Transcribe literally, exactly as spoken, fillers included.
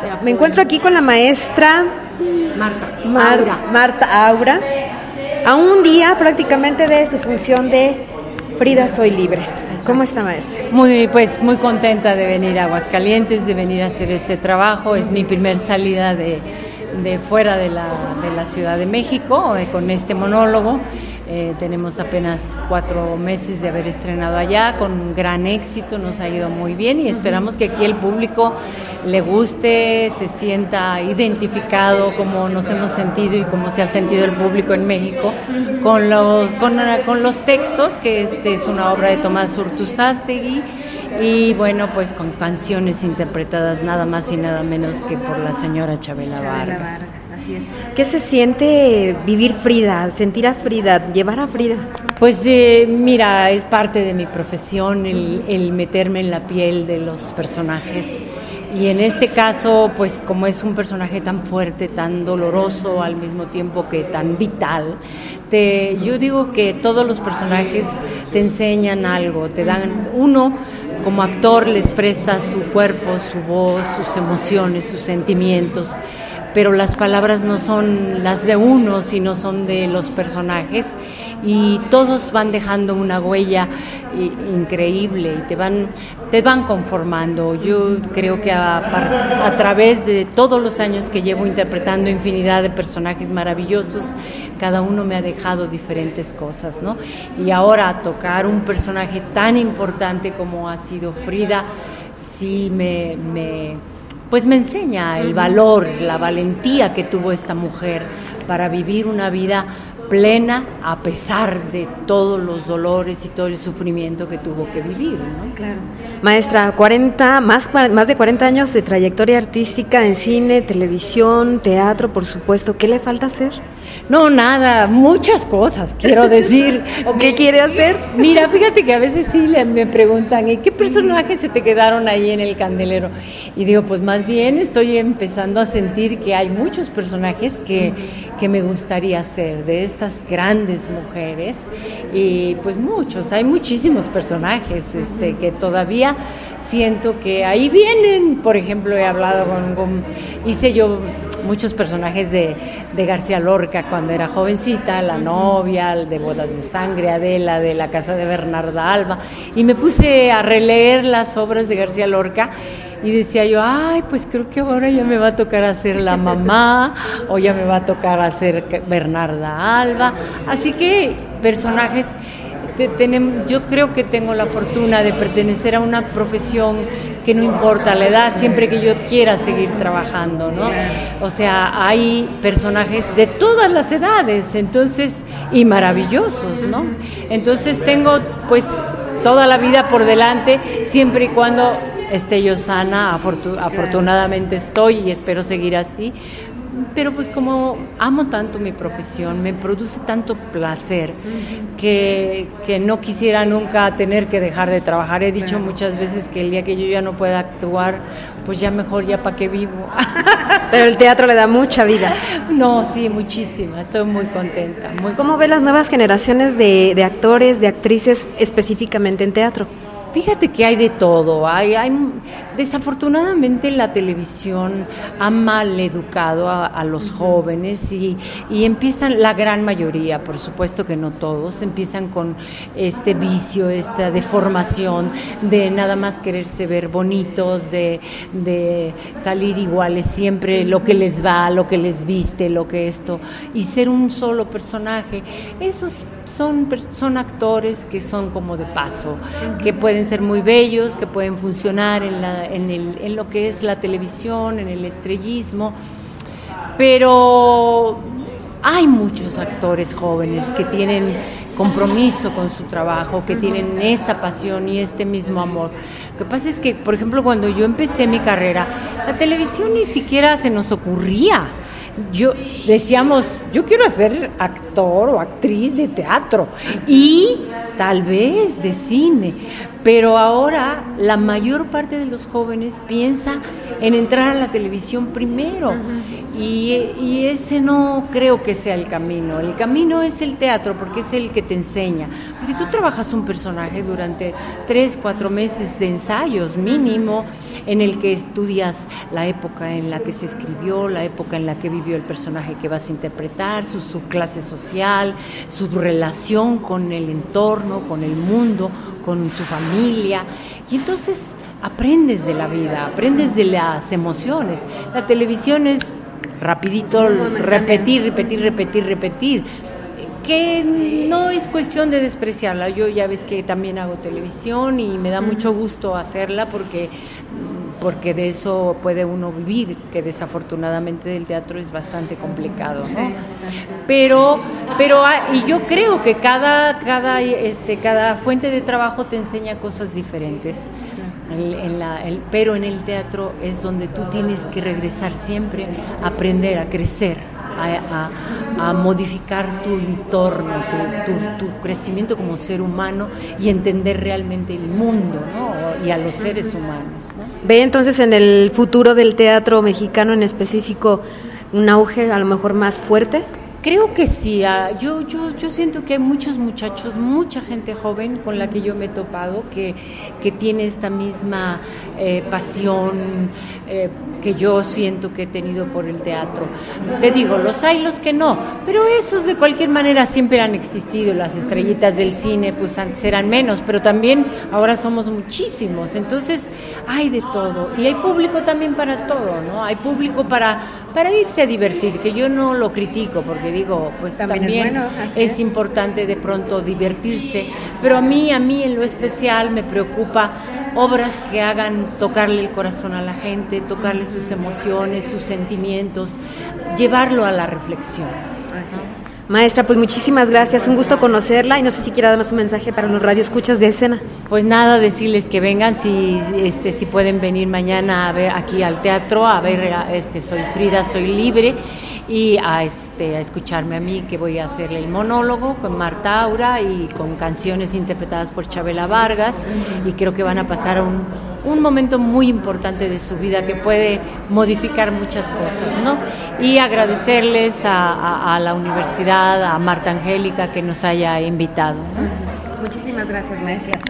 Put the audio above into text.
Me encuentro aquí con la maestra Marta Mar- Aura. Marta Aura, a un día prácticamente de su función de Frida Soy Libre. ¿Cómo está, maestra? Muy, pues, muy contenta de venir a Aguascalientes, de venir a hacer este trabajo. Es mi primer salida de, de fuera de la, de la Ciudad de México eh, con este monólogo. Eh, tenemos apenas cuatro meses de haber estrenado allá con gran éxito, nos ha ido muy bien y esperamos que aquí el público le guste, se sienta identificado como nos hemos sentido y como se ha sentido el público en México con los, con, con los textos, que este es una obra de Tomás Urtuzástegui, y bueno, pues con canciones interpretadas nada más y nada menos que por la señora Chabela, Chabela Vargas. Vargas. Así es. ¿Qué se siente vivir Frida, sentir a Frida, llevar a Frida? Pues eh, mira, es parte de mi profesión el, el meterme en la piel de los personajes, y en este caso, pues como es un personaje tan fuerte, tan doloroso, al mismo tiempo que tan vital, te, yo digo que todos los personajes te enseñan algo, te dan, uno como actor les presta su cuerpo, su voz, sus emociones, sus sentimientos, pero las palabras no son las de uno, sino son de los personajes, y todos van dejando una huella increíble y te van, te van conformando. Yo creo que a, a través de todos los años que llevo interpretando infinidad de personajes maravillosos, cada uno me ha dejado diferentes cosas, ¿no? Y ahora tocar un personaje tan importante como ha sido Frida, sí me... me pues me enseña el valor, la valentía que tuvo esta mujer para vivir una vida plena a pesar de todos los dolores y todo el sufrimiento que tuvo que vivir, ¿no? Claro. Maestra, cuarenta, más, más de cuarenta años de trayectoria artística en cine, televisión, teatro, por supuesto. ¿Qué le falta hacer? No, nada, muchas cosas, quiero decir. ¿O qué quiere hacer? Mira, fíjate que a veces sí le, me preguntan, ¿y qué personajes se te quedaron ahí en el candelero? Y digo, pues más bien estoy empezando a sentir que hay muchos personajes que, que me gustaría hacer, de estas grandes mujeres, y pues muchos, hay muchísimos personajes este, que todavía siento que ahí vienen. Por ejemplo, he hablado con, con hice yo muchos personajes de, de García Lorca cuando era jovencita, la novia, de Bodas de Sangre, Adela, de La Casa de Bernarda Alba, y me puse a releer las obras de García Lorca y decía yo, ay, pues creo que ahora ya me va a tocar hacer la mamá, o ya me va a tocar hacer Bernarda Alba, así que personajes. Te, tenem, yo creo que tengo la fortuna de pertenecer a una profesión que no importa la edad, siempre que yo quiera seguir trabajando, ¿no? O sea, hay personajes de todas las edades, entonces, y maravillosos, ¿no? Entonces tengo, pues, toda la vida por delante, siempre y cuando esté yo sana, afortun- afortunadamente estoy y espero seguir así. Pero pues como amo tanto mi profesión, me produce tanto placer que, que no quisiera nunca tener que dejar de trabajar. He dicho muchas veces que el día que yo ya no pueda actuar, pues ya mejor, ya para qué vivo. Pero el teatro le da mucha vida. No, sí, muchísima, estoy muy contenta. Muy ¿Cómo ve las nuevas generaciones de, de actores, de actrices específicamente en teatro? Fíjate que hay de todo. Hay, hay desafortunadamente la televisión ha mal educado a, a los jóvenes y, y empiezan, la gran mayoría, por supuesto que no todos, empiezan con este vicio, esta deformación de nada más quererse ver bonitos, de, de salir iguales siempre, lo que les va, lo que les viste, lo que esto, y ser un solo personaje. Esos son, son actores que son como de paso, que pueden ser muy bellos, que pueden funcionar en, la, en, el, en lo que es la televisión, en el estrellismo, pero hay muchos actores jóvenes que tienen compromiso con su trabajo, que tienen esta pasión y este mismo amor. Lo que pasa es que, por ejemplo, cuando yo empecé mi carrera, la televisión ni siquiera se nos ocurría. yo decíamos, yo quiero ser actor o actriz de teatro y tal vez de cine, pero ahora la mayor parte de los jóvenes piensa en entrar a la televisión primero. Uh-huh. y, y ese no creo que sea el camino. El camino es el teatro, porque es el que te enseña, porque tú trabajas un personaje durante tres, cuatro meses de ensayos mínimo, en el que estudias la época en la que se escribió, la época en la que vivió el personaje que vas a interpretar, su, su clase social, su relación con el entorno, con el mundo, con su familia, y entonces aprendes de la vida, aprendes de las emociones. La televisión es rapidito, repetir, repetir, repetir, repetir, que no es cuestión de despreciarla. Yo ya ves que también hago televisión y me da mucho gusto hacerla porque porque de eso puede uno vivir, que desafortunadamente del teatro es bastante complicado, ¿no? Pero, pero y yo creo que cada, cada, este, cada fuente de trabajo te enseña cosas diferentes. En, en la, el, pero en el teatro es donde tú tienes que regresar siempre, a aprender, a crecer, a, a, a modificar tu entorno, tu, tu, tu crecimiento como ser humano y entender realmente el mundo, ¿no? Y a los seres humanos, ¿no? ¿Ve entonces en el futuro del teatro mexicano en específico un auge a lo mejor más fuerte? Creo que sí. Uh, yo, yo, yo siento que hay muchos muchachos, mucha gente joven con la que yo me he topado que, que tiene esta misma eh, pasión eh, que yo siento que he tenido por el teatro. Te digo, los hay, los que no, pero esos de cualquier manera siempre han existido. Las estrellitas del cine pues antes eran menos, pero también ahora somos muchísimos. Entonces hay de todo y hay público también para todo, ¿no? Hay público para, para irse a divertir, que yo no lo critico porque digo, pues también, también es, bueno, es importante de pronto divertirse, pero a mí, a mí en lo especial me preocupa obras que hagan tocarle el corazón a la gente, tocarle sus emociones, sus sentimientos, llevarlo a la reflexión. Así. Maestra, pues muchísimas gracias, un gusto conocerla y no sé si quiera darnos un mensaje para los radioescuchas de Escena. Pues nada, decirles que vengan, si este si pueden venir mañana a ver aquí al teatro, a ver, este soy Frida, soy libre, y a este a escucharme a mí, que voy a hacerle el monólogo con Marta Aura y con canciones interpretadas por Chabela Vargas, y creo que van a pasar un un momento muy importante de su vida que puede modificar muchas cosas, ¿no? Y agradecerles a, a, a la universidad, a Marta Angélica, que nos haya invitado, ¿no? Muchísimas gracias, maestra.